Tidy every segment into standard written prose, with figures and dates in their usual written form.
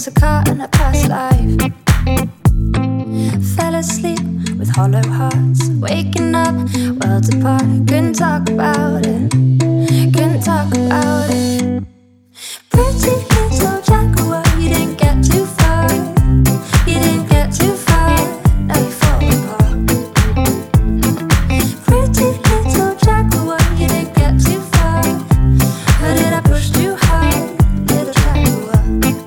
a car in a past life. Fell asleep with hollow hearts, waking up worlds apart. Couldn't talk about it, couldn't talk about it. Pretty little jaguar, you didn't get too far. You didn't get too far, now you fall apart. Pretty little jaguar, you didn't get too far. Or did I push too hard, little jaguar?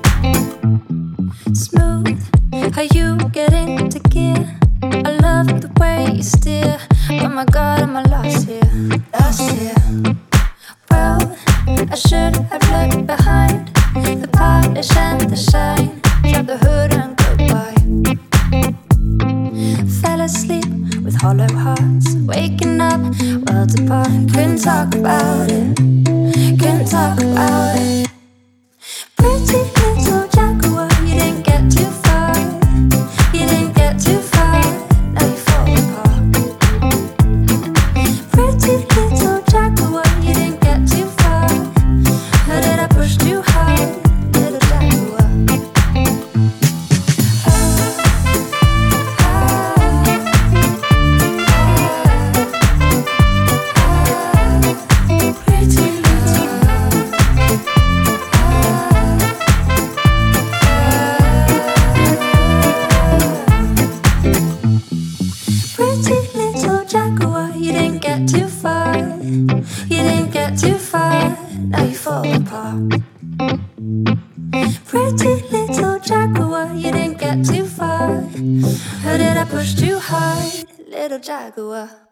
Smooth, how you get into gear. I love the way you steer. Oh my God, am I lost here, lost here. Well, I should have looked behind the polish and the shine. Drop the hood and goodbye. Fell asleep with hollow hearts, waking up worlds apart. Couldn't talk about it, couldn't talk about it. Pretty little jaguar, you didn't get too far. You didn't get too far, now you fall apart. Pretty little jaguar, you didn't get too far. Or did I push too hard, little jaguar? Pretty little. Pretty little jaguar, you didn't get too far. You didn't get too far, now you fall apart. Pretty little jaguar, you didn't get too far. Or did I push too hard, little jaguar?